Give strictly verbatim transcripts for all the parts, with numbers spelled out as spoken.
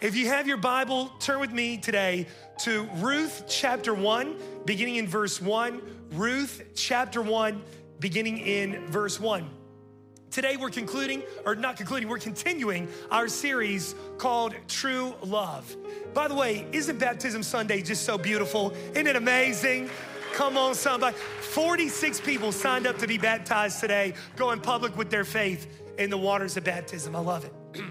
If you have your Bible, turn with me today to Ruth chapter one, beginning in verse one. Ruth chapter one, beginning in verse one. Today we're concluding, or not concluding, we're continuing our series called True Love. By the way, isn't Baptism Sunday just so beautiful? Isn't it amazing? Come on, somebody. forty-six people signed up to be baptized today, going public with their faith in the waters of baptism. I love it.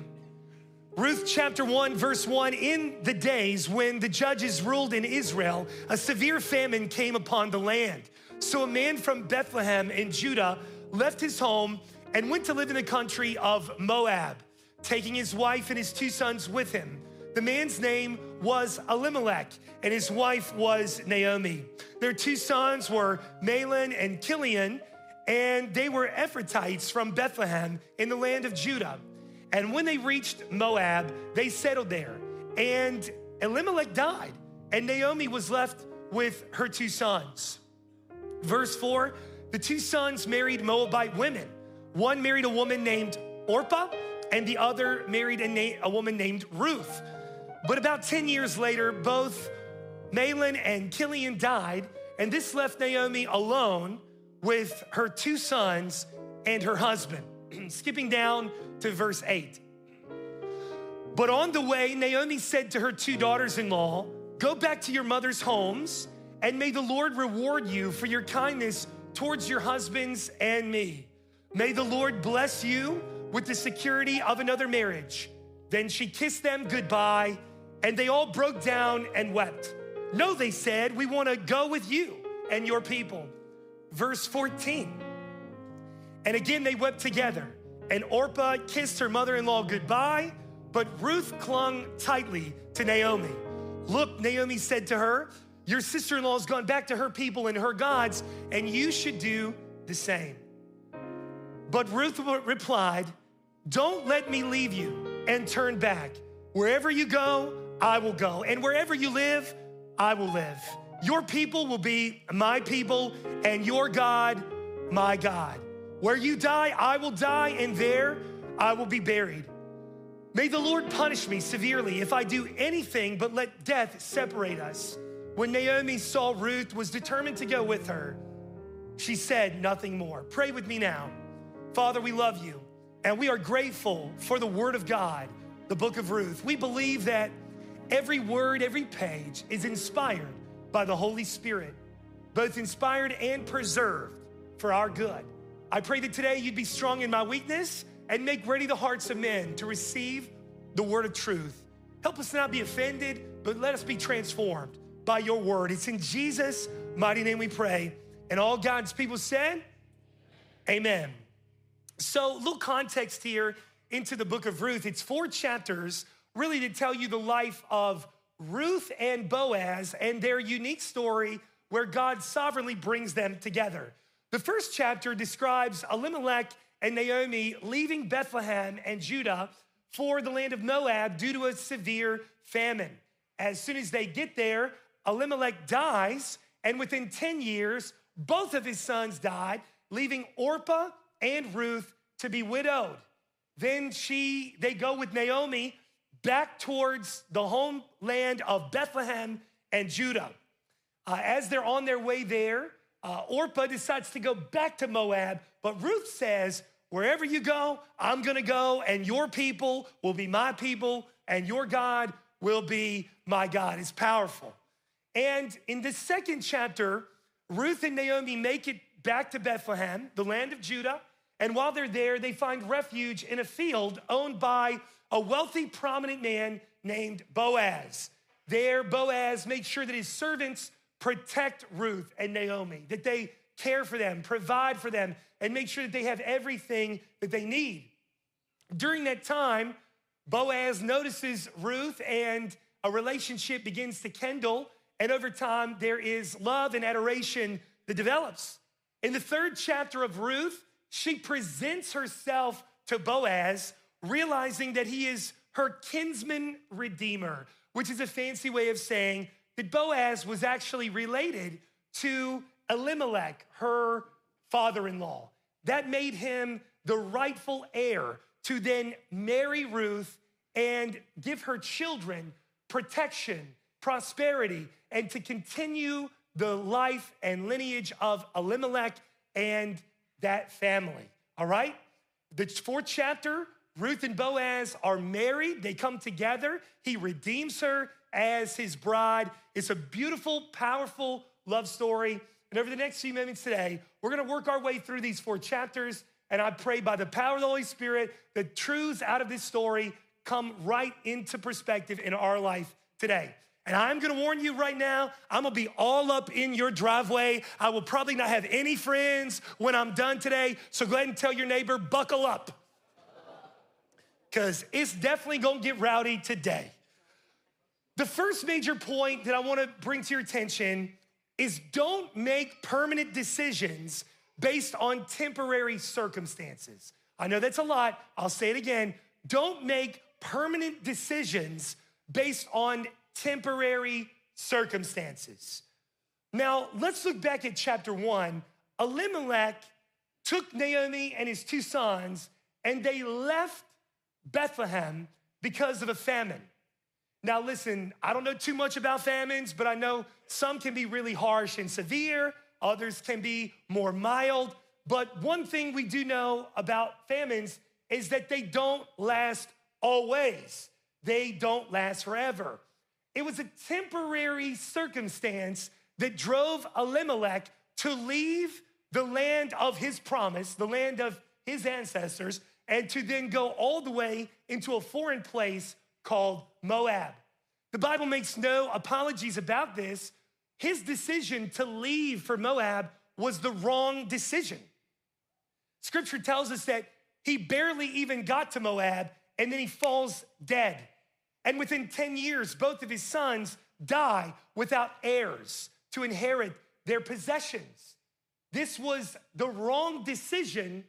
Ruth chapter one, verse one, in the days when the judges ruled in Israel, a severe famine came upon the land. So a man from Bethlehem in Judah left his home and went to live in the country of Moab, taking his wife and his two sons with him. The man's name was Elimelech, and his wife was Naomi. Their two sons were Mahlon and Chilion, and they were Ephrathites from Bethlehem in the land of Judah. And when they reached Moab, they settled there. And Elimelech died, and Naomi was left with her two sons. Verse four, the two sons married Moabite women. One married a woman named Orpah, and the other married a, na- a woman named Ruth. But about ten years later, both Mahlon and Chilion died, and this left Naomi alone with her two sons and her husband. Skipping down to verse eight. But on the way, Naomi said to her two daughters-in-law, go back to your mother's homes, and may the Lord reward you for your kindness towards your husbands and me. May the Lord bless you with the security of another marriage. Then she kissed them goodbye, and they all broke down and wept. No, they said, we want to go with you and your people. Verse fourteen. And again, they wept together, and Orpah kissed her mother-in-law goodbye, but Ruth clung tightly to Naomi. Look, Naomi said to her, your sister-in-law has gone back to her people and her gods, and you should do the same. But Ruth replied, don't let me leave you and turn back. Wherever you go, I will go, and wherever you live, I will live. Your people will be my people, and your God, my God. Where you die, I will die, and there I will be buried. May the Lord punish me severely if I do anything but let death separate us. When Naomi saw Ruth was determined to go with her, she said nothing more. Pray with me now. Father, we love you, and we are grateful for the word of God, the book of Ruth. We believe that every word, every page is inspired by the Holy Spirit, both inspired and preserved for our good. I pray that today you'd be strong in my weakness and make ready the hearts of men to receive the word of truth. Help us not be offended, but let us be transformed by your word. It's in Jesus' mighty name we pray. And all God's people said, amen. So, little context here into the book of Ruth. It's four chapters really to tell you the life of Ruth and Boaz and their unique story where God sovereignly brings them together. The first chapter describes Elimelech and Naomi leaving Bethlehem and Judah for the land of Moab due to a severe famine. As soon as they get there, Elimelech dies, and within ten years, both of his sons died, leaving Orpah and Ruth to be widowed. Then she, they go with Naomi back towards the homeland of Bethlehem and Judah. Uh, as they're on their way there, Uh, Orpah decides to go back to Moab, but Ruth says, wherever you go, I'm gonna go, and your people will be my people, and your God will be my God. It's powerful. And in the second chapter, Ruth and Naomi make it back to Bethlehem, the land of Judah, and while they're there, they find refuge in a field owned by a wealthy, prominent man named Boaz. There, Boaz makes sure that his servants protect Ruth and Naomi, that they care for them, provide for them, and make sure that they have everything that they need. During that time, Boaz notices Ruth and a relationship begins to kindle, and over time, there is love and adoration that develops. In the third chapter of Ruth, she presents herself to Boaz, realizing that he is her kinsman redeemer, which is a fancy way of saying that Boaz was actually related to Elimelech, her father-in-law. That made him the rightful heir to then marry Ruth and give her children protection, prosperity, and to continue the life and lineage of Elimelech and that family, all right? The fourth chapter, Ruth and Boaz are married. They come together. He redeems her as his bride. It's a beautiful, powerful love story. And over the next few minutes today, we're gonna work our way through these four chapters. And I pray by the power of the Holy Spirit, the truths out of this story come right into perspective in our life today. And I'm gonna warn you right now, I'm gonna be all up in your driveway. I will probably not have any friends when I'm done today. So go ahead and tell your neighbor, buckle up. Because it's definitely gonna get rowdy today. The first major point that I wanna bring to your attention is don't make permanent decisions based on temporary circumstances. I know that's a lot, I'll say it again. Don't make permanent decisions based on temporary circumstances. Now, let's look back at chapter one. Elimelech took Naomi and his two sons, and they left Bethlehem because of a famine. Now, listen, I don't know too much about famines, but I know some can be really harsh and severe. Others can be more mild. But one thing we do know about famines is that they don't last always. They don't last forever. It was a temporary circumstance that drove Elimelech to leave the land of his promise, the land of his ancestors, and to then go all the way into a foreign place called Moab. The Bible makes no apologies about this. His decision to leave for Moab was the wrong decision. Scripture tells us that he barely even got to Moab, and then he falls dead. And within ten years, both of his sons die without heirs to inherit their possessions. This was the wrong decision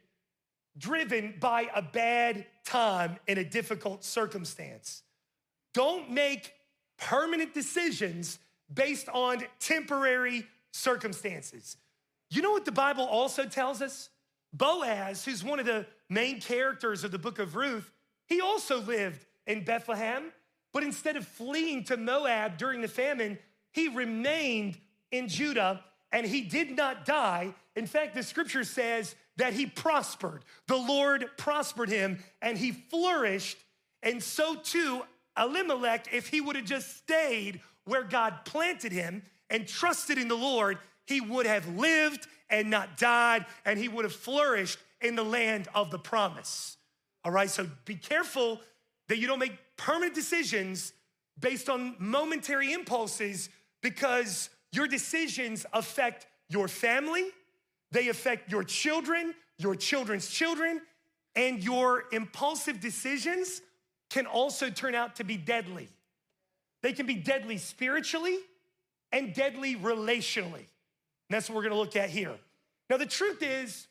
driven by a bad time in a difficult circumstance. Don't make permanent decisions based on temporary circumstances. You know what the Bible also tells us? Boaz, who's one of the main characters of the book of Ruth, he also lived in Bethlehem, but instead of fleeing to Moab during the famine, he remained in Judah and he did not die. In fact, the scripture says that he prospered. The Lord prospered him and he flourished. And so too, Elimelech, if he would have just stayed where God planted him and trusted in the Lord, he would have lived and not died, and he would have flourished in the land of the promise. All right, so be careful that you don't make permanent decisions based on momentary impulses, because your decisions affect your family, they affect your children, your children's children, and your impulsive decisions can also turn out to be deadly. They can be deadly spiritually and deadly relationally. And that's what we're gonna look at here. Now, the truth is,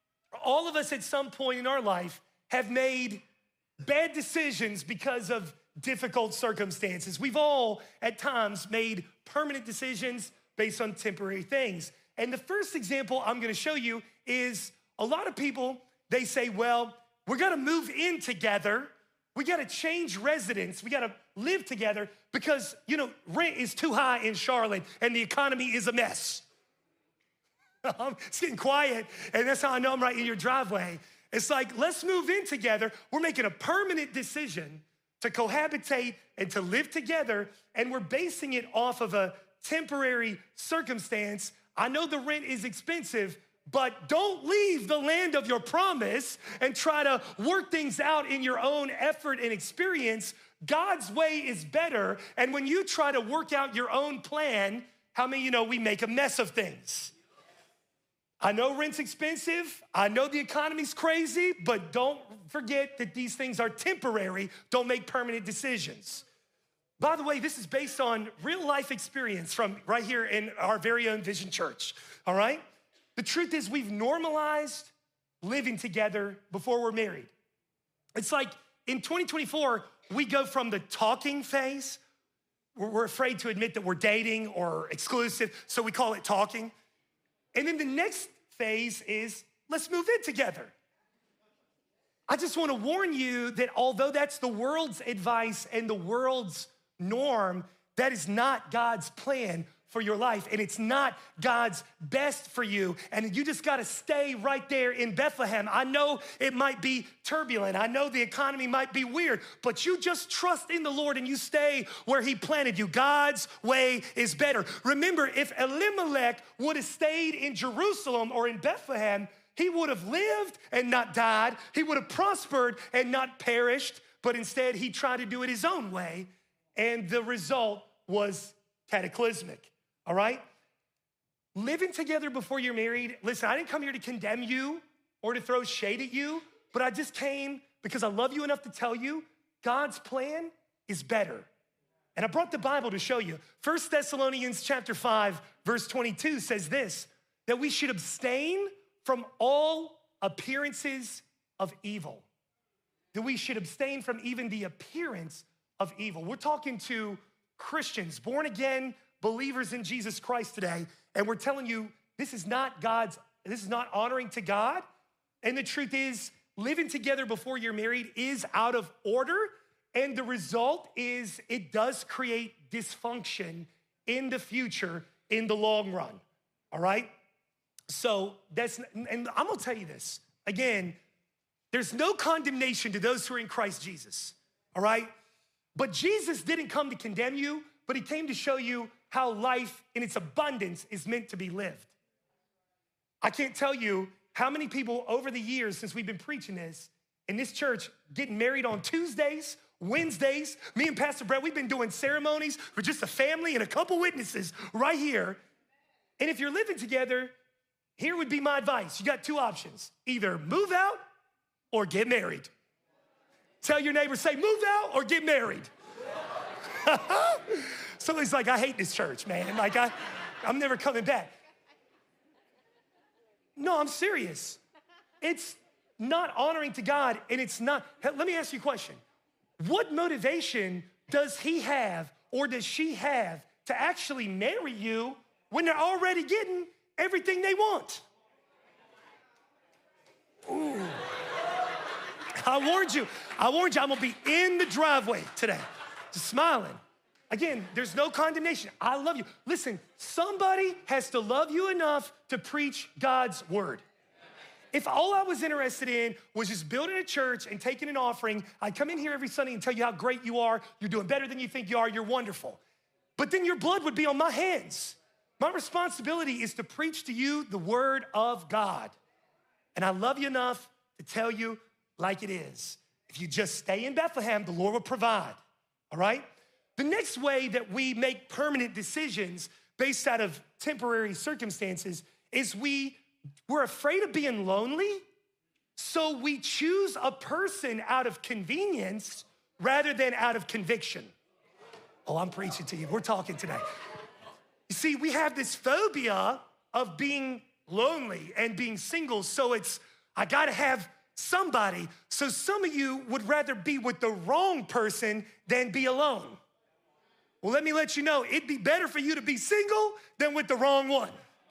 all of us at some point in our life have made bad decisions because of difficult circumstances. We've all, at times, made permanent decisions based on temporary things. And the first example I'm gonna show you is a lot of people, they say, well, we're gonna move in together. We gotta change residence. We gotta live together because, you know, rent is too high in Charlotte and the economy is a mess. It's getting quiet, and that's how I know I'm right in your driveway. It's like, let's move in together. We're making a permanent decision to cohabitate and to live together, and we're basing it off of a temporary circumstance. I know the rent is expensive, but don't leave the land of your promise and try to work things out in your own effort and experience. God's way is better, and when you try to work out your own plan, how many of you know we make a mess of things? I know rent's expensive, I know the economy's crazy, but don't forget that these things are temporary. Don't make permanent decisions. By the way, this is based on real life experience from right here in our very own Vision Church, all right? The truth is we've normalized living together before we're married. It's like in twenty twenty-four, we go from the talking phase, we're afraid to admit that we're dating or exclusive, so we call it talking. And then the next phase is, let's move in together. I just want to warn you that although that's the world's advice and the world's norm, that is not God's plan for your life, and it's not God's best for you, and you just gotta stay right there in Bethlehem. I know it might be turbulent. I know the economy might be weird, but you just trust in the Lord and you stay where he planted you. God's way is better. Remember, if Elimelech would have stayed in Jerusalem or in Bethlehem, he would have lived and not died. He would have prospered and not perished, but instead he tried to do it his own way, and the result was cataclysmic. All right? Living together before you're married, listen, I didn't come here to condemn you or to throw shade at you, but I just came because I love you enough to tell you God's plan is better. And I brought the Bible to show you. First Thessalonians chapter five, verse twenty-two says this, that we should abstain from all appearances of evil. That we should abstain from even the appearance of evil. We're talking to Christians, born again, believers in Jesus Christ today, and we're telling you this is not God's, this is not honoring to God. And the truth is, living together before you're married is out of order, and the result is it does create dysfunction in the future, in the long run, all right? So that's, and I'm gonna tell you this, again, there's no condemnation to those who are in Christ Jesus, all right? But Jesus didn't come to condemn you, but he came to show you how life in its abundance is meant to be lived. I can't tell you how many people over the years since we've been preaching this in this church getting married on Tuesdays, Wednesdays. Me and Pastor Brett, we've been doing ceremonies for just a family and a couple witnesses right here. And if you're living together, here would be my advice. You got two options. Either move out or get married. Tell your neighbor, say, move out or get married. Somebody's like, I hate this church, man. Like, I, I'm never coming back. No, I'm serious. It's not honoring to God, and it's not. Let me ask you a question. What motivation does he have or does she have to actually marry you when they're already getting everything they want? Ooh. I warned you. I warned you I'm gonna be in the driveway today, just smiling. Again, there's no condemnation. I love you. Listen, somebody has to love you enough to preach God's word. If all I was interested in was just building a church and taking an offering, I'd come in here every Sunday and tell you how great you are, you're doing better than you think you are, you're wonderful. But then your blood would be on my hands. My responsibility is to preach to you the word of God. And I love you enough to tell you like it is. If you just stay in Bethlehem, the Lord will provide, all right? The next way that we make permanent decisions based out of temporary circumstances is we, we're afraid of being lonely, so we choose a person out of convenience rather than out of conviction. Oh, I'm preaching to you. We're talking today. You see, we have this phobia of being lonely and being single, so it's, I gotta have somebody. So some of you would rather be with the wrong person than be alone. Well, let me let you know, it'd be better for you to be single than with the wrong one.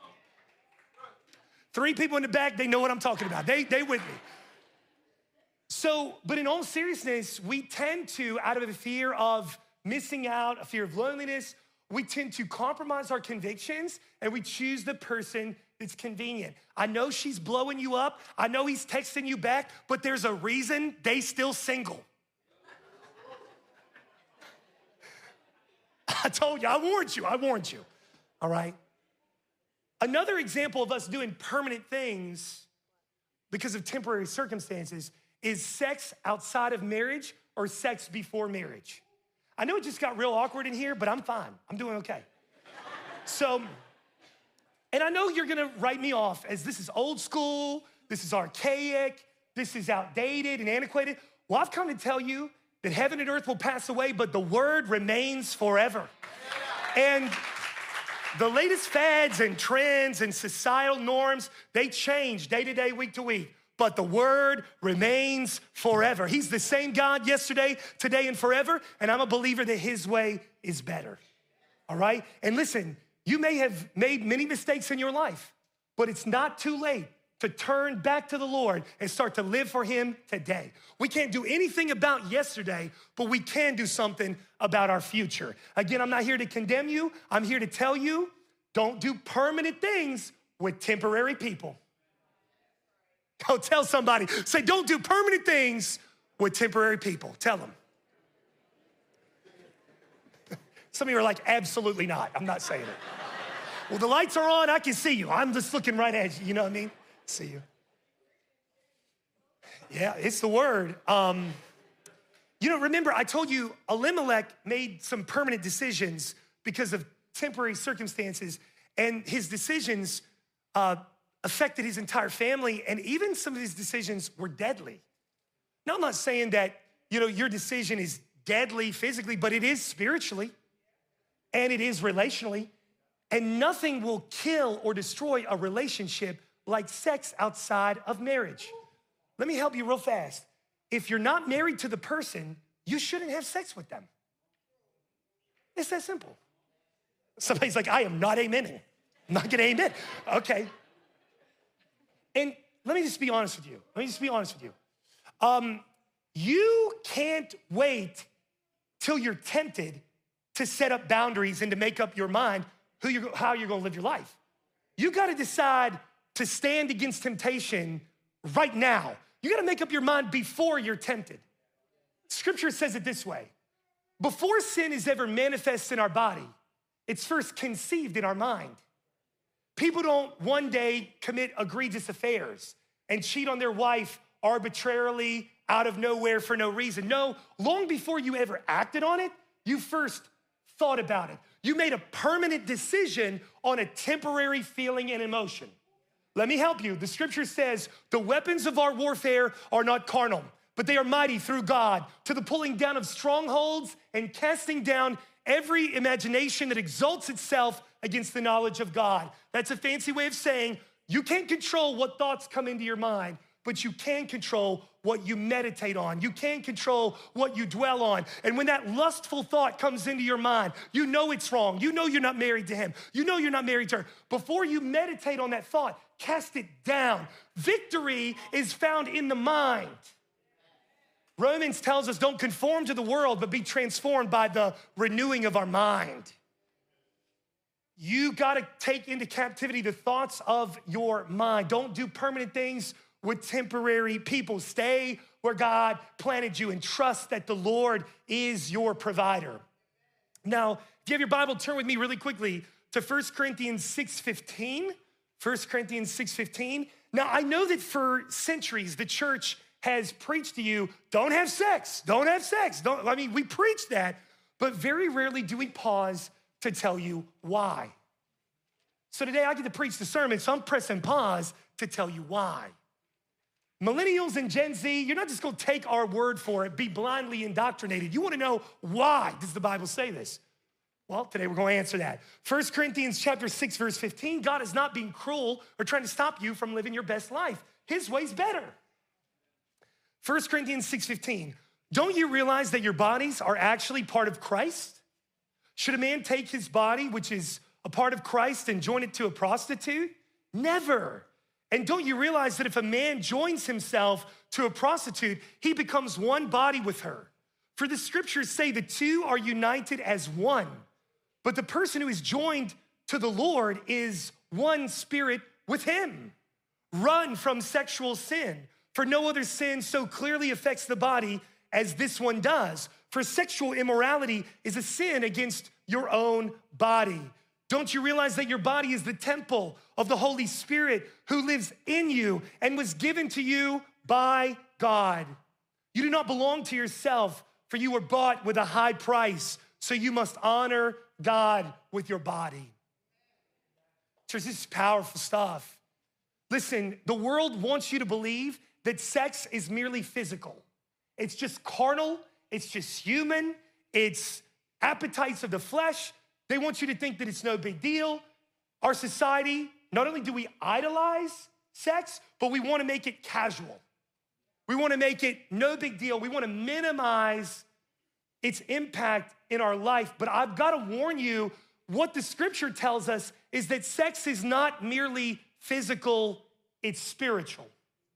Three people in the back, they know what I'm talking about. They, they with me. So, but in all seriousness, we tend to, out of a fear of missing out, a fear of loneliness, we tend to compromise our convictions and we choose the person that's convenient. I know she's blowing you up. I know he's texting you back, but there's a reason they still single. I told you, I warned you, I warned you, all right? Another example of us doing permanent things because of temporary circumstances is sex outside of marriage or sex before marriage. I know it just got real awkward in here, but I'm fine, I'm doing okay. So, and I know you're gonna write me off as this is old school, this is archaic, this is outdated and antiquated. Well, I've come to tell you that heaven and earth will pass away, but the word remains forever. And the latest fads and trends and societal norms, they change day to day, week to week, but the word remains forever. He's the same God yesterday, today, and forever, and I'm a believer that his way is better, all right? And listen, you may have made many mistakes in your life, but it's not too late to turn back to the Lord and start to live for him today. We can't do anything about yesterday, but we can do something about our future. Again, I'm not here to condemn you. I'm here to tell you, don't do permanent things with temporary people. Go tell somebody, say, don't do permanent things with temporary people. Tell them. Some of you are like, absolutely not. I'm not saying it. Well, the lights are on, I can see you. I'm just looking right at you, you know what I mean? See you. Yeah, it's the word. Um, you know, remember, I told you Elimelech made some permanent decisions because of temporary circumstances, and his decisions uh, affected his entire family, and even some of his decisions were deadly. Now, I'm not saying that, you know, your decision is deadly physically, but it is spiritually, and it is relationally, and nothing will kill or destroy a relationship like sex outside of marriage. Let me help you real fast. If you're not married to the person, you shouldn't have sex with them. It's that simple. Somebody's like, I am not amening. I'm not gonna amen. Okay. And let me just be honest with you. Let me just be honest with you. Um, you can't wait till you're tempted to set up boundaries and to make up your mind who you're, how you're gonna live your life. You gotta decide to stand against temptation right now. You gotta make up your mind before you're tempted. Scripture says it this way: before sin is ever manifest in our body, it's first conceived in our mind. People don't one day commit egregious affairs and cheat on their wife arbitrarily out of nowhere for no reason. No, long before you ever acted on it, you first thought about it. You made a permanent decision on a temporary feeling and emotion. Let me help you. The scripture says the weapons of our warfare are not carnal, but they are mighty through God to the pulling down of strongholds and casting down every imagination that exalts itself against the knowledge of God. That's a fancy way of saying you can't control what thoughts come into your mind, but you can control what you meditate on. You can control what you dwell on. And when that lustful thought comes into your mind, you know it's wrong. You know you're not married to him. You know you're not married to her. Before you meditate on that thought, cast it down. Victory is found in the mind. Romans tells us don't conform to the world, but be transformed by the renewing of our mind. You gotta take into captivity the thoughts of your mind. Don't do permanent things with temporary people. Stay where God planted you and trust that the Lord is your provider. Now, if you have your Bible, turn with me really quickly to First Corinthians six fifteen. First Corinthians six fifteen. Now, I know that for centuries, the church has preached to you, don't have sex, don't have sex. Don't, I mean, we preach that, but very rarely do we pause to tell you why. So today I get to preach the sermon, so I'm pressing pause to tell you why. Millennials and Gen Z, you're not just gonna take our word for it, be blindly indoctrinated. You wanna know why does the Bible say this? Well, today we're gonna answer that. First Corinthians chapter six, verse fifteen, God is not being cruel or trying to stop you from living your best life. His way's better. First Corinthians six fifteen, don't you realize that your bodies are actually part of Christ? Should a man take his body, which is a part of Christ, and join it to a prostitute? Never. And don't you realize that if a man joins himself to a prostitute, he becomes one body with her? For the scriptures say the two are united as one. But the person who is joined to the Lord is one spirit with him. Run from sexual sin, for no other sin so clearly affects the body as this one does. For sexual immorality is a sin against your own body. Don't you realize that your body is the temple of the Holy Spirit who lives in you and was given to you by God? You do not belong to yourself, for you were bought with a high price, so you must honor God with your body. Church, this is powerful stuff. Listen, the world wants you to believe that sex is merely physical. It's just carnal, it's just human, it's appetites of the flesh. They want you to think that it's no big deal. Our society, not only do we idolize sex, but we want to make it casual. We want to make it no big deal. We want to minimize its impact in our life. But I've got to warn you, what the scripture tells us is that sex is not merely physical it's spiritual.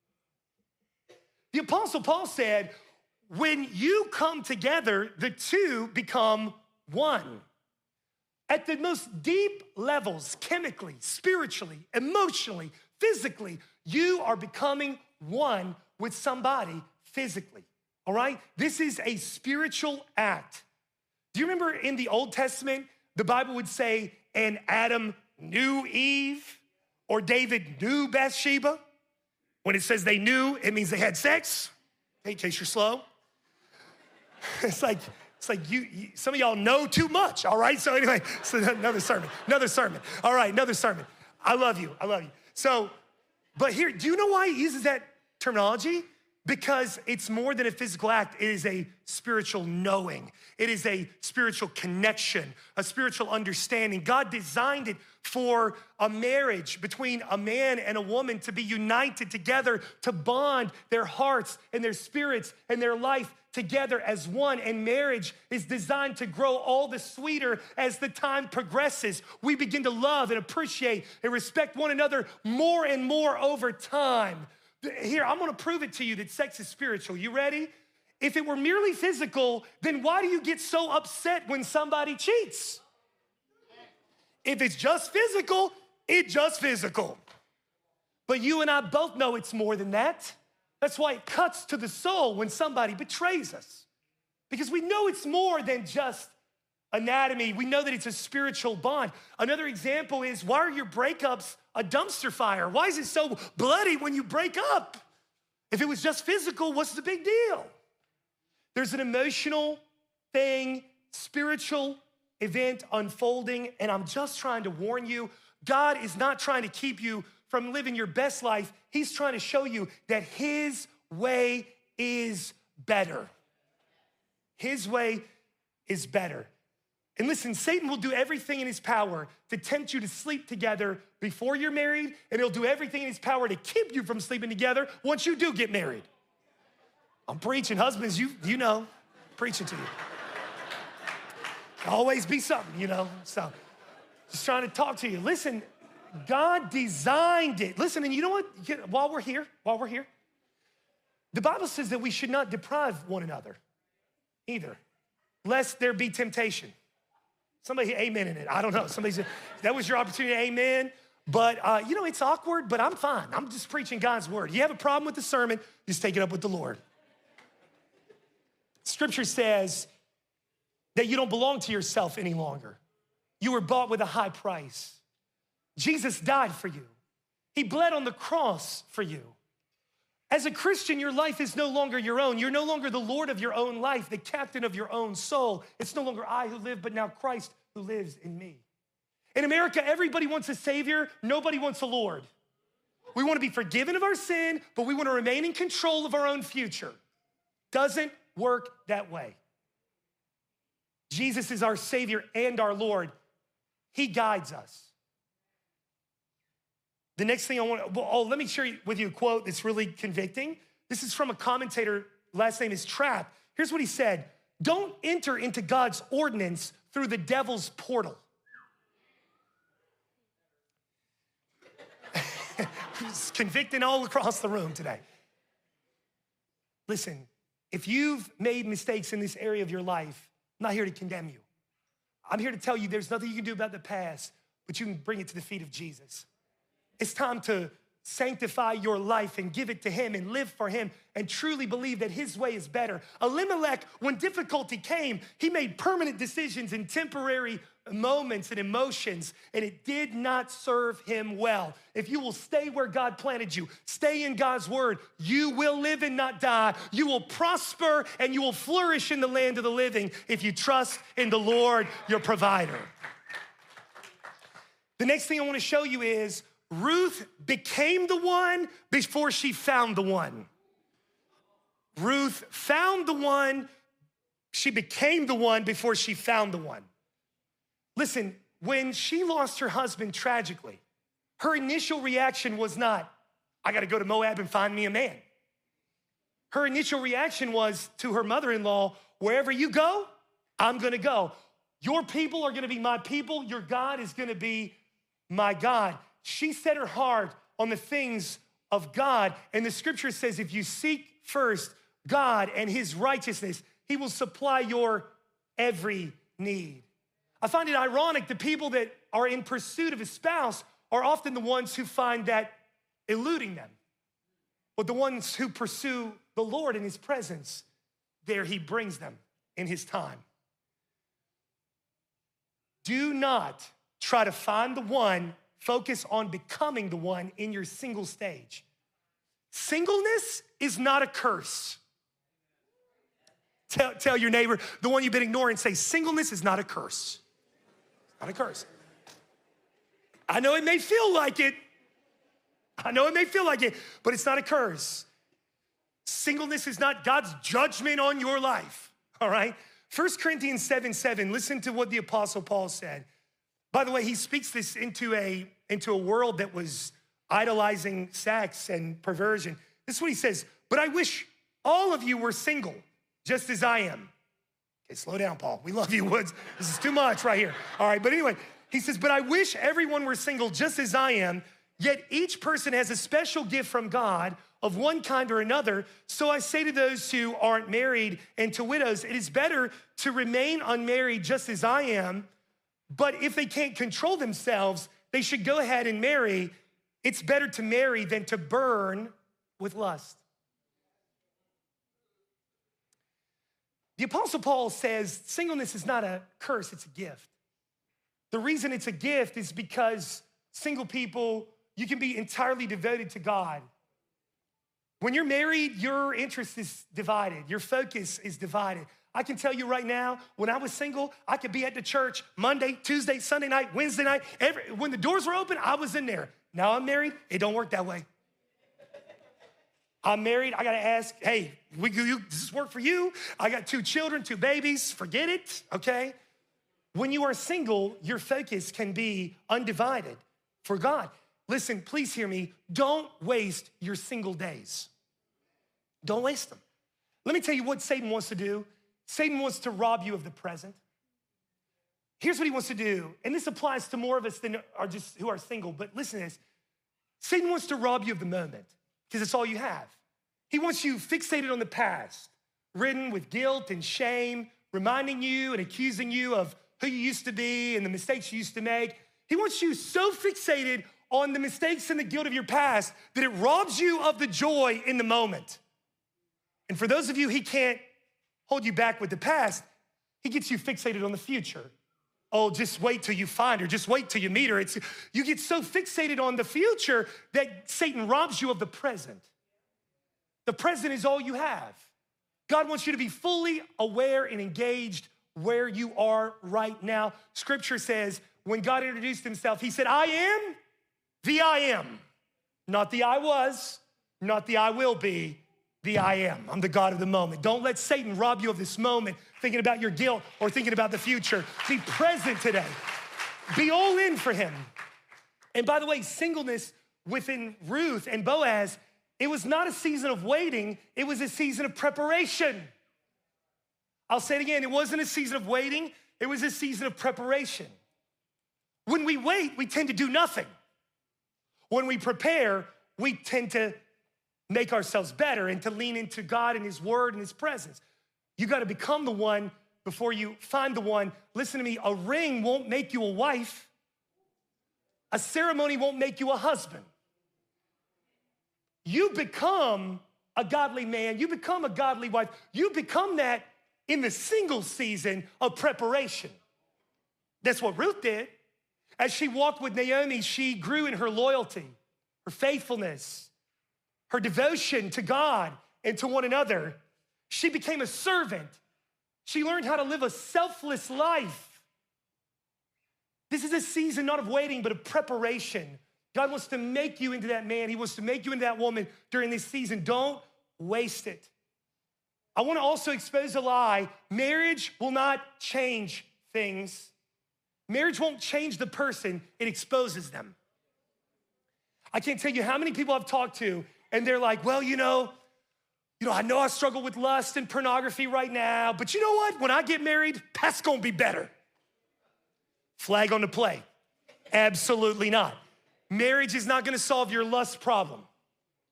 The Apostle Paul said, when you come together, the two become one. At the most deep levels, chemically, spiritually, emotionally, physically, you are becoming one with somebody physically, all right? This is a spiritual act. Do you remember in the Old Testament, the Bible would say, and Adam knew Eve, or David knew Bathsheba? When it says they knew, it means they had sex, okay, in case you're slow. It's like, it's like you, you, some of y'all know too much, all right? So anyway, so another sermon, another sermon. All right, another sermon. I love you, I love you. So, but here, do you know why he uses that terminology? Because it's more than a physical act. It is a spiritual knowing. It is a spiritual connection, a spiritual understanding. God designed it for a marriage between a man and a woman to be united together, to bond their hearts and their spirits and their life together as one. And marriage is designed to grow all the sweeter as the time progresses. We begin to love and appreciate and respect one another more and more over time. Here, I'm gonna prove it to you that sex is spiritual. You ready? If it were merely physical, then why do you get so upset when somebody cheats? If it's just physical, it's just physical. But you and I both know it's more than that. That's why it cuts to the soul when somebody betrays us. Because we know it's more than just anatomy. We know that it's a spiritual bond. Another example is, why are your breakups a dumpster fire? Why is it so bloody when you break up? If it was just physical, what's the big deal? There's an emotional thing, spiritual event unfolding, and I'm just trying to warn you, God is not trying to keep you from living your best life. He's trying to show you that his way is better. His way is better. And listen, Satan will do everything in his power to tempt you to sleep together before you're married, and he'll do everything in his power to keep you from sleeping together once you do get married. I'm preaching. Husbands, you, you know, preaching to you. Always be something, you know, so just trying to talk to you. Listen, God designed it. Listen, and you know what? While we're here, while we're here, the Bible says that we should not deprive one another either, lest there be temptation. Somebody amen in it. I don't know. Somebody said, that was your opportunity to amen. But, uh, you know, it's awkward, but I'm fine. I'm just preaching God's word. You have a problem with the sermon, just take it up with the Lord. Scripture says that you don't belong to yourself any longer. You were bought with a high price. Jesus died for you. He bled on the cross for you. As a Christian, your life is no longer your own. You're no longer the Lord of your own life, the captain of your own soul. It's no longer I who live, but now Christ who lives in me. In America, everybody wants a savior. Nobody wants a Lord. We want to be forgiven of our sin, but we want to remain in control of our own future. Doesn't work that way. Jesus is our Savior and our Lord. He guides us. The next thing I want to, well, oh, let me share with you a quote that's really convicting. This is from a commentator, last name is Trapp. Here's what he said: don't enter into God's ordinance through the devil's portal. He's convicting all across the room today. Listen, if you've made mistakes in this area of your life, I'm not here to condemn you. I'm here to tell you there's nothing you can do about the past, but you can bring it to the feet of Jesus. It's time to sanctify your life and give it to him and live for him and truly believe that his way is better. Elimelech, when difficulty came, he made permanent decisions in temporary moments and emotions, and it did not serve him well. If you will stay where God planted you, stay in God's word, you will live and not die. You will prosper and you will flourish in the land of the living if you trust in the Lord, your provider. The next thing I want to show you is Ruth became the one before she found the one. Ruth found the one, she became the one before she found the one. Listen, when she lost her husband tragically, her initial reaction was not, I gotta go to Moab and find me a man. Her initial reaction was to her mother-in-law, wherever you go, I'm gonna go. Your people are gonna be my people, your God is gonna be my God. She set her heart on the things of God. And the scripture says, if you seek first God and his righteousness, he will supply your every need. I find it ironic the people that are in pursuit of a spouse are often the ones who find that eluding them. But the ones who pursue the Lord in his presence, there he brings them in his time. Do not try to find the one, focus on becoming the one in your single stage. Singleness is not a curse. Tell, tell your neighbor, the one you've been ignoring, say, singleness is not a curse. Not a curse. I know it may feel like it. I know it may feel like it, but it's not a curse. Singleness is not God's judgment on your life, all right? First Corinthians seven seven, listen to what the Apostle Paul said. By the way, he speaks this into a, into a world that was idolizing sex and perversion. This is what he says, but I wish all of you were single, just as I am. Okay, slow down, Paul. We love you, Woods. This is too much right here. All right, but anyway, he says, but I wish everyone were single just as I am, yet each person has a special gift from God of one kind or another. So I say to those who aren't married and to widows, it is better to remain unmarried just as I am, but if they can't control themselves, they should go ahead and marry. It's better to marry than to burn with lust. The Apostle Paul says singleness is not a curse, it's a gift. The reason it's a gift is because single people, you can be entirely devoted to God. When you're married, your interest is divided. Your focus is divided. I can tell you right now, when I was single, I could be at the church Monday, Tuesday, Sunday night, Wednesday night. Every, when the doors were open, I was in there. Now I'm married, it don't work that way. I'm married, I gotta ask, hey, we, you, does this work for you? I got two children, two babies, forget it, okay? When you are single, your focus can be undivided for God. Listen, please hear me. Don't waste your single days. Don't waste them. Let me tell you what Satan wants to do. Satan wants to rob you of the present. Here's what he wants to do, and this applies to more of us than are just who are single, but listen to this. Satan wants to rob you of the moment because it's all you have. He wants you fixated on the past, ridden with guilt and shame, reminding you and accusing you of who you used to be and the mistakes you used to make. He wants you so fixated on the mistakes and the guilt of your past that it robs you of the joy in the moment. And for those of you he can't hold you back with the past, he gets you fixated on the future. Oh, just wait till you find her. Just wait till you meet her. It's, you get so fixated on the future that Satan robs you of the present. The present is all you have. God wants you to be fully aware and engaged where you are right now. Scripture says, when God introduced himself, he said, I am the I am. Not the I was, not the I will be, the I am. I'm the God of the moment. Don't let Satan rob you of this moment, thinking about your guilt or thinking about the future. Be present today. Be all in for him. And by the way, singleness within Ruth and Boaz, it was not a season of waiting, it was a season of preparation. I'll say it again, it wasn't a season of waiting, it was a season of preparation. When we wait, we tend to do nothing. When we prepare, we tend to make ourselves better and to lean into God and his word and his presence. You gotta become the one before you find the one. Listen to me, a ring won't make you a wife. A ceremony won't make you a husband. You become a godly man, you become a godly wife. You become that in the single season of preparation. That's what Ruth did. As she walked with Naomi, she grew in her loyalty, her faithfulness, her devotion to God and to one another. She became a servant. She learned how to live a selfless life. This is a season not of waiting, but of preparation. God wants to make you into that man. He wants to make you into that woman during this season. Don't waste it. I want to also expose a lie. Marriage will not change things. Marriage won't change the person, it exposes them. I can't tell you how many people I've talked to and they're like, well, you know, you know, I know I struggle with lust and pornography right now, but you know what? When I get married, that's gonna be better. Flag on the play. Absolutely not. Marriage is not gonna solve your lust problem.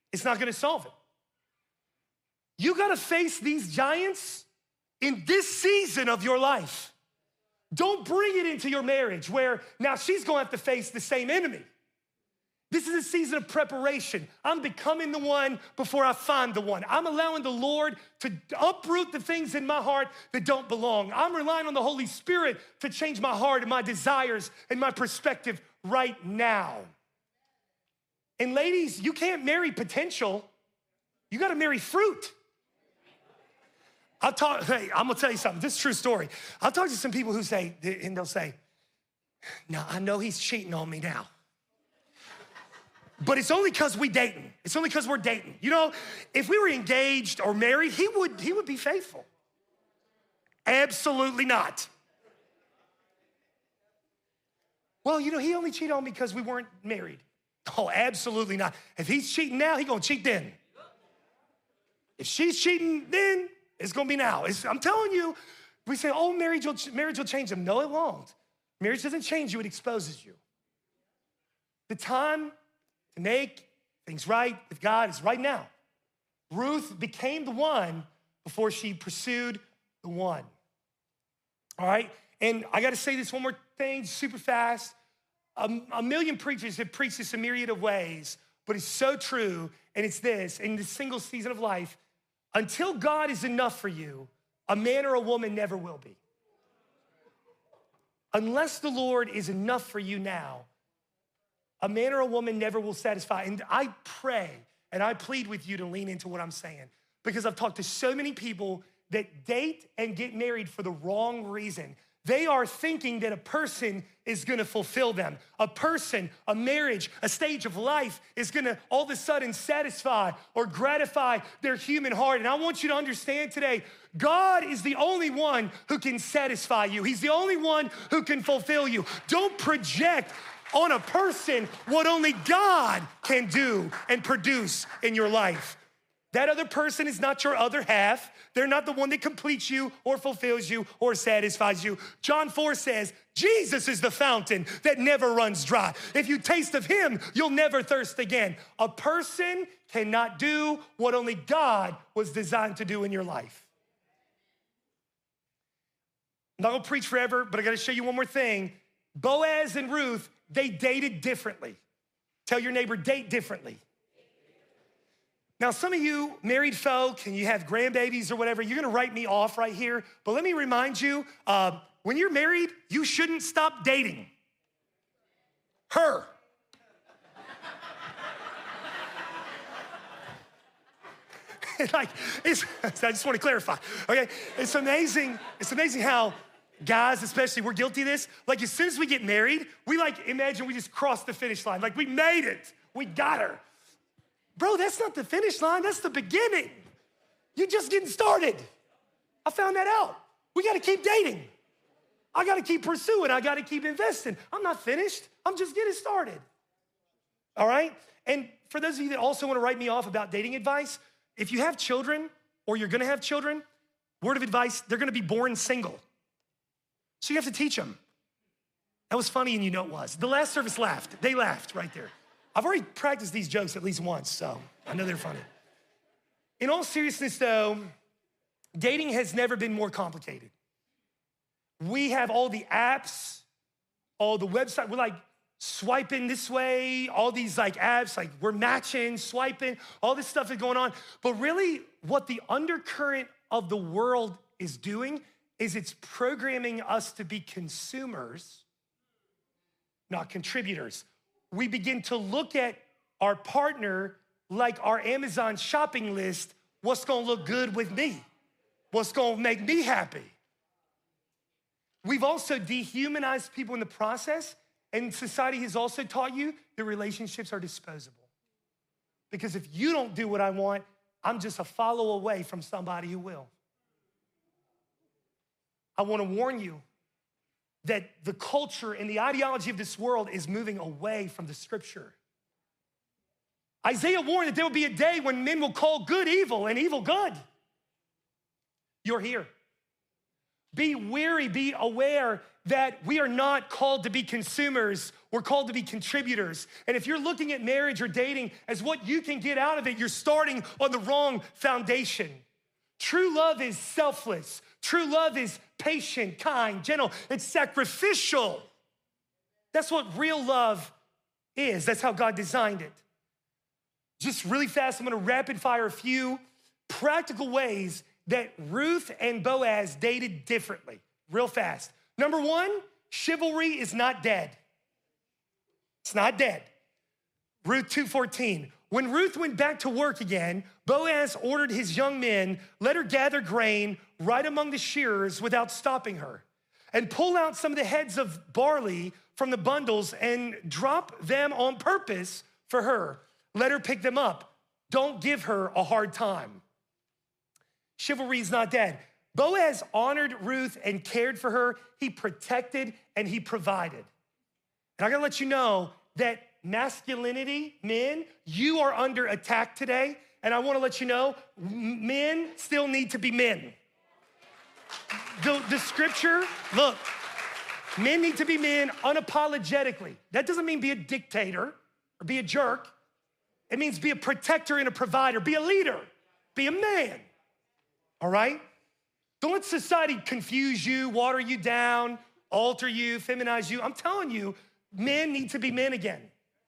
It's not gonna solve it. You gotta face these giants in this season of your life. Don't bring it into your marriage where now she's gonna have to face the same enemy. This is a season of preparation. I'm becoming the one before I find the one. I'm allowing the Lord to uproot the things in my heart that don't belong. I'm relying on the Holy Spirit to change my heart and my desires and my perspective right now. And ladies, you can't marry potential. You gotta marry fruit. I'll talk, hey, I'm gonna tell you something. This is a true story. I'll talk to some people who say, and they'll say, now I know he's cheating on me now. But it's only because we dating. It's only because we're dating. You know, if we were engaged or married, he would, he would be faithful. Absolutely not. Well, you know, he only cheated on me because we weren't married. Oh, absolutely not. If he's cheating now, he's gonna cheat then. If she's cheating then, it's gonna be now. It's, I'm telling you, we say, oh, marriage will, marriage will change them. No, it won't. Marriage doesn't change you, it exposes you. The time to make things right with God is right now. Ruth became the one before she pursued the one. All right, and I gotta say this one more thing, super fast. A, a million preachers have preached this a myriad of ways, but it's so true, and it's this, in this single season of life, until God is enough for you, a man or a woman never will be. Unless the Lord is enough for you now, a man or a woman never will satisfy. And I pray and I plead with you to lean into what I'm saying, because I've talked to so many people that date and get married for the wrong reason. They are thinking that a person is gonna fulfill them. A person, a marriage, a stage of life is gonna all of a sudden satisfy or gratify their human heart. And I want you to understand today, God is the only one who can satisfy you. He's the only one who can fulfill you. Don't project on a person what only God can do and produce in your life. That other person is not your other half. They're not the one that completes you or fulfills you or satisfies you. John four says, Jesus is the fountain that never runs dry. If you taste of him, you'll never thirst again. A person cannot do what only God was designed to do in your life. I'm not gonna preach forever, but I gotta show you one more thing. Boaz and Ruth, they dated differently. Tell your neighbor, date differently. Now, some of you married folk and you have grandbabies or whatever, you're gonna write me off right here, but let me remind you, uh, when you're married, you shouldn't stop dating her. like, it's, I just wanna clarify, okay? It's amazing, it's amazing how guys, especially, we're guilty of this. Like, as soon as we get married, we like, imagine we just crossed the finish line. Like, we made it, we got her. Bro, that's not the finish line, that's the beginning. You're just getting started. I found that out. We gotta keep dating. I gotta keep pursuing, I gotta keep investing. I'm not finished, I'm just getting started. All right? And for those of you that also wanna write me off about dating advice, if you have children or you're gonna have children, word of advice, they're gonna be born single. So you have to teach them. That was funny and you know it was. The last service laughed, they laughed right there. I've already practiced these jokes at least once, so I know they're funny. In all seriousness though, dating has never been more complicated. We have all the apps, all the websites, we're like swiping this way, all these like apps, like we're matching, swiping, all this stuff is going on. But really what the undercurrent of the world is doing is it's programming us to be consumers, not contributors. We begin to look at our partner like our Amazon shopping list. What's gonna look good with me? What's gonna make me happy? We've also dehumanized people in the process, and society has also taught you that relationships are disposable. Because if you don't do what I want, I'm just a follow away from somebody who will. I wanna warn you that the culture and the ideology of this world is moving away from the scripture. Isaiah warned that there will be a day when men will call good evil and evil good. You're here. be weary, be aware that we are not called to be consumers, we're called to be contributors. And if you're looking at marriage or dating as what you can get out of it, you're starting on the wrong foundation. True love is selfless. True love is patient, kind, gentle. It's sacrificial. That's what real love is. That's how God designed it. Just really fast, I'm gonna rapid fire a few practical ways that Ruth and Boaz dated differently, real fast. Number one, chivalry is not dead. It's not dead. Ruth two fourteen. When Ruth went back to work again, Boaz ordered his young men, let her gather grain right among the shearers without stopping her, and pull out some of the heads of barley from the bundles and drop them on purpose for her. Let her pick them up. Don't give her a hard time. Chivalry is not dead. Boaz honored Ruth and cared for her. He protected and he provided. And I gotta let you know that masculinity, men, you are under attack today. And I wanna let you know, men still need to be men. The, the scripture, look, men need to be men unapologetically. That doesn't mean be a dictator or be a jerk. It means be a protector and a provider, be a leader, be a man, all right? Don't let society confuse you, water you down, alter you, feminize you. I'm telling you, men need to be men again.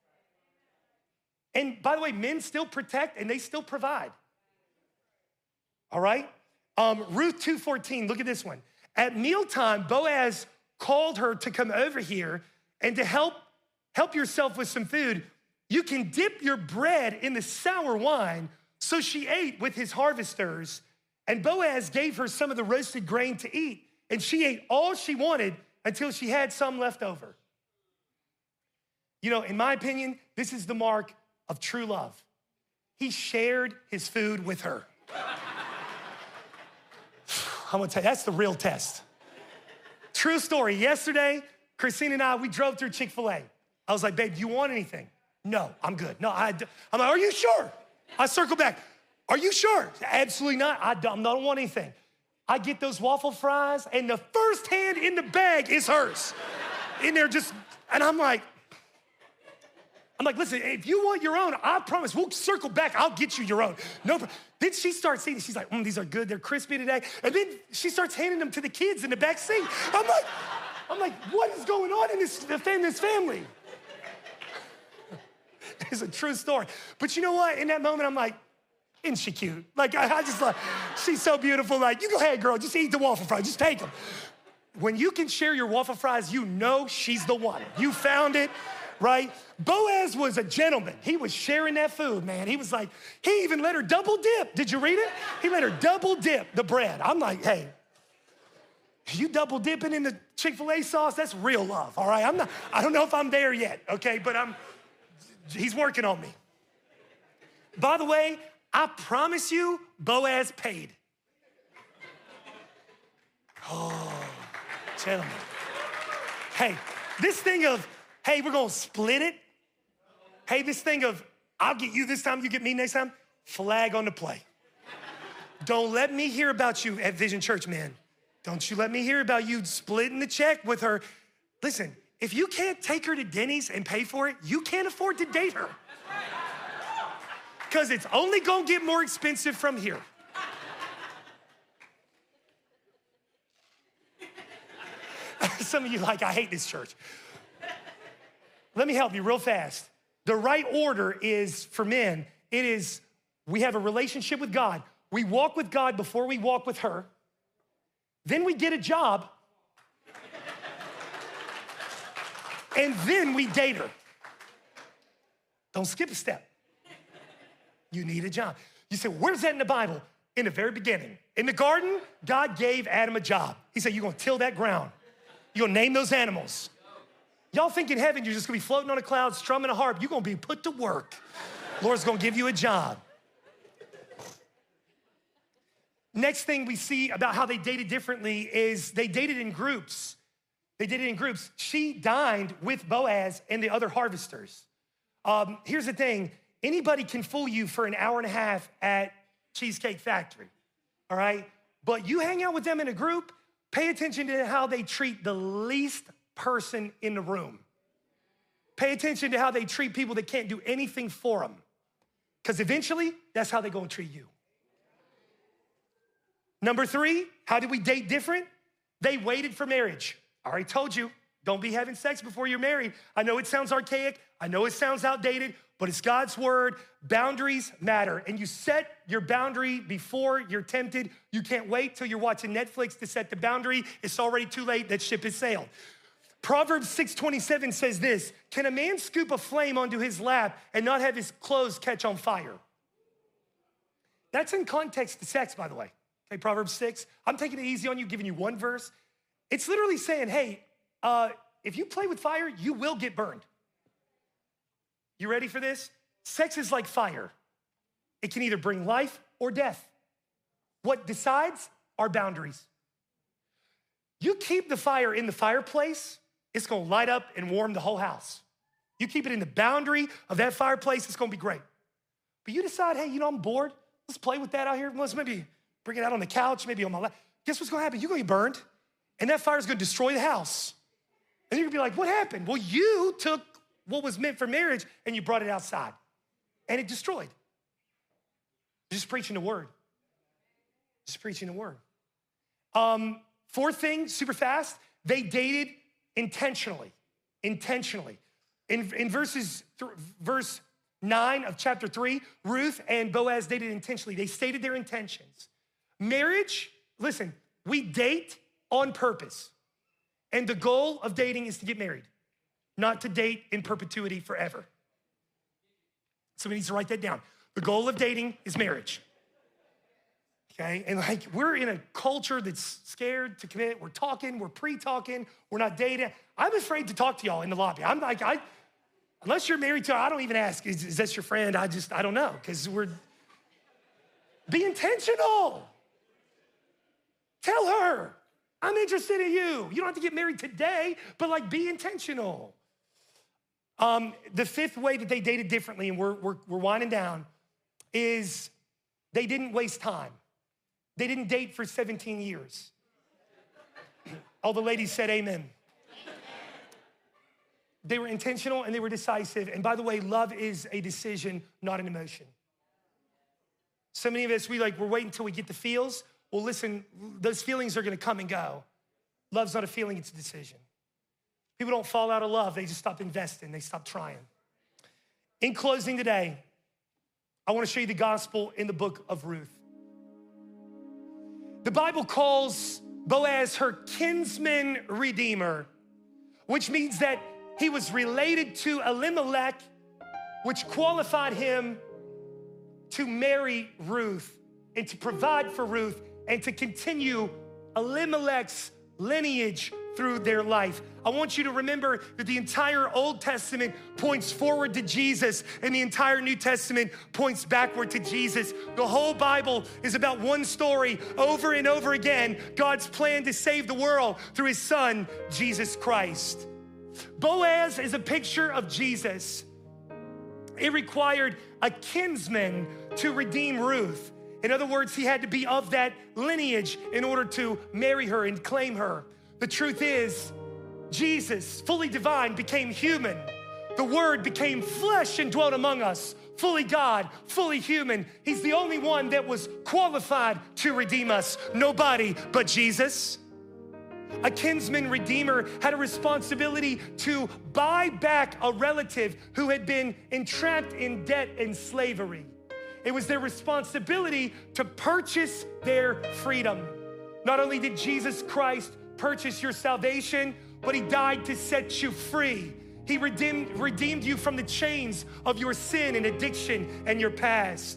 And by the way, men still protect and they still provide. All right? Um, Ruth two fourteen, look at this one. At mealtime, Boaz called her to come over here and to help, help yourself with some food. You can dip your bread in the sour wine. So she ate with his harvesters, and Boaz gave her some of the roasted grain to eat, and she ate all she wanted until she had some left over. You know, in my opinion, this is the mark of true love. He shared his food with her. I'm gonna tell you, that's the real test. True story. Yesterday, Christine and I, we drove through Chick-fil-A. I was like, babe, do you want anything? No, I'm good. No, I, I'm like, are you sure? I circle back. Are you sure? Absolutely not. I don't, I don't want anything. I get those waffle fries, and the first hand in the bag is hers. In there just, and I'm like, I'm like, listen, if you want your own, I promise, we'll circle back. I'll get you your own. No problem. Then she starts eating. She's like, mm, these are good. They're crispy today. And then she starts handing them to the kids in the back seat. I'm like, I'm like, what is going on in this, in this family? It's a true story. But you know what? In that moment, I'm like, isn't she cute? Like, I, I just like, she's so beautiful. Like, you go ahead, girl. Just eat the waffle fries. Just take them. When you can share your waffle fries, you know she's the one. You found it, right? Boaz was a gentleman. He was sharing that food, man. He was like, he even let her double dip. Did you read it? He let her double dip the bread. I'm like, hey, you double dipping in the Chick-fil-A sauce? That's real love, all right? I'm not, I don't know if I'm there yet, okay? But I'm, he's working on me. By the way, I promise you, Boaz paid. Oh, gentlemen. Hey, this thing of, hey, we're gonna split it. Hey, this thing of, I'll get you this time, you get me next time, flag on the play. Don't let me hear about you at Vision Church, man. Don't you let me hear about you splitting the check with her. Listen, if you can't take her to Denny's and pay for it, you can't afford to date her. Because it's only gonna get more expensive from here. Some of you like, I hate this church. Let me help you real fast. The right order is, for men, it is, we have a relationship with God. We walk with God before we walk with her. Then we get a job. And then we date her. Don't skip a step. You need a job. You say, where's that in the Bible? In the very beginning. In the garden, God gave Adam a job. He said, you're gonna till that ground. You're gonna name those animals. Y'all think in heaven you're just gonna be floating on a cloud, strumming a harp. You're gonna be put to work. Lord's gonna give you a job. Next thing we see about how they dated differently is they dated in groups. They did it in groups. She dined with Boaz and the other harvesters. Um, here's the thing. Anybody can fool you for an hour and a half at Cheesecake Factory, all right? But you hang out with them in a group, Pay attention to how they treat the least person in the room. Pay attention to how they treat people that can't do anything for them. Because eventually, that's how they're gonna treat you. Number three, how do we date different? They waited for marriage. I already told you, don't be having sex before you're married. I know it sounds archaic. I know it sounds outdated, but it's God's word. Boundaries matter. And you set your boundary before you're tempted. You can't wait till you're watching Netflix to set the boundary. It's already too late. That ship has sailed. Proverbs six twenty-seven says this, can a man scoop a flame onto his lap and not have his clothes catch on fire? That's in context to sex, by the way. Okay, Proverbs six. I'm taking it easy on you, giving you one verse. It's literally saying, hey, uh, if you play with fire, you will get burned. You ready for this? Sex is like fire. It can either bring life or death. What decides are boundaries. You keep the fire in the fireplace, it's gonna light up and warm the whole house. You keep it in the boundary of that fireplace, it's gonna be great. But you decide, hey, you know, I'm bored. Let's play with that out here. Let's maybe bring it out on the couch, maybe on my lap. Guess what's gonna happen? You're gonna get burned, and that fire's gonna destroy the house. And you're gonna be like, what happened? Well, you took what was meant for marriage and you brought it outside, and it destroyed. Just preaching the word. Just preaching the word. Um, fourth thing, super fast, they dated intentionally, intentionally. In, in verses, th- verse nine of chapter three, Ruth and Boaz dated intentionally. They stated their intentions. Marriage, listen, we date on purpose. And the goal of dating is to get married, not to date in perpetuity forever. Somebody needs to write that down. The goal of dating is marriage. Okay, and like we're in a culture that's scared to commit. We're talking, we're pre-talking, we're not dating. I'm afraid to talk to y'all in the lobby. I'm like, I, unless you're married to her, I don't even ask, is, is this your friend? I just, I don't know, because we're, be intentional. Tell her, I'm interested in you. You don't have to get married today, but like be intentional. Um, the fifth way that they dated differently, and we're, we're, we're winding down, is they didn't waste time. They didn't date for seventeen years. All the ladies said amen. They were intentional and they were decisive. And by the way, love is a decision, not an emotion. So many of us, we like, we're waiting until we get the feels. Well, listen, those feelings are gonna come and go. Love's not a feeling, it's a decision. People don't fall out of love, they just stop investing, they stop trying. In closing today, I wanna show you the gospel in the book of Ruth. The Bible calls Boaz her kinsman redeemer, which means that he was related to Elimelech, which qualified him to marry Ruth and to provide for Ruth and to continue Elimelech's lineage through their life. I want you to remember that the entire Old Testament points forward to Jesus and the entire New Testament points backward to Jesus. The whole Bible is about one story over and over again, God's plan to save the world through his son, Jesus Christ. Boaz is a picture of Jesus. It required a kinsman to redeem Ruth. In other words, he had to be of that lineage in order to marry her and claim her. The truth is, Jesus, fully divine, became human. The Word became flesh and dwelt among us, fully God, fully human. He's the only one that was qualified to redeem us. Nobody but Jesus. A kinsman redeemer had a responsibility to buy back a relative who had been entrapped in debt and slavery. It was their responsibility to purchase their freedom. Not only did Jesus Christ purchase your salvation, but he died to set you free. He redeemed, redeemed you from the chains of your sin and addiction and your past.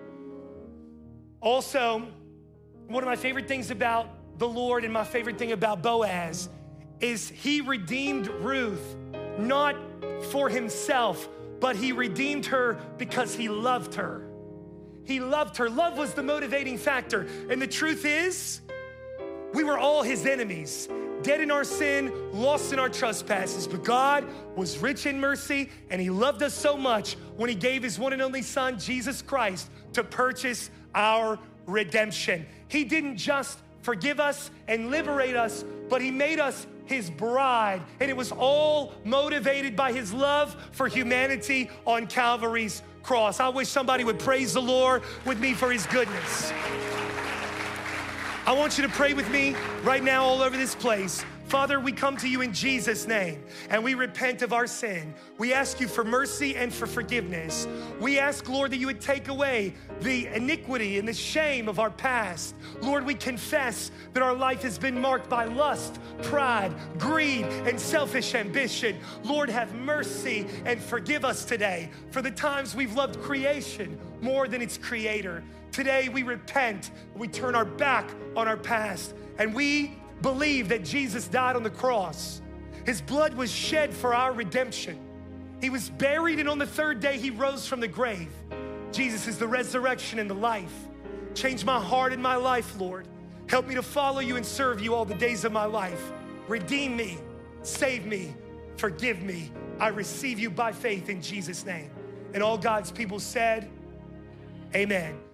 Also, one of my favorite things about the Lord and my favorite thing about Boaz is he redeemed Ruth, not for himself, but he redeemed her because he loved her. He loved her. Love was the motivating factor. And the truth is, we were all his enemies, dead in our sin, lost in our trespasses. But God was rich in mercy, and he loved us so much when he gave his one and only son, Jesus Christ, to purchase our redemption. He didn't just forgive us, and liberate us, but he made us his bride. And it was all motivated by his love for humanity on Calvary's cross. I wish somebody would praise the Lord with me for his goodness. I want you to pray with me right now all over this place. Father, we come to you in Jesus' name, and we repent of our sin. We ask you for mercy and for forgiveness. We ask, Lord, that you would take away the iniquity and the shame of our past. Lord, we confess that our life has been marked by lust, pride, greed, and selfish ambition. Lord, have mercy and forgive us today for the times we've loved creation more than its creator. Today, we repent, we turn our back on our past, and we believe that Jesus died on the cross. His blood was shed for our redemption. He was buried, and on the third day, he rose from the grave. Jesus is the resurrection and the life. Change my heart and my life, Lord. Help me to follow you and serve you all the days of my life. Redeem me, save me, forgive me. I receive you by faith in Jesus' name. And all God's people said, amen.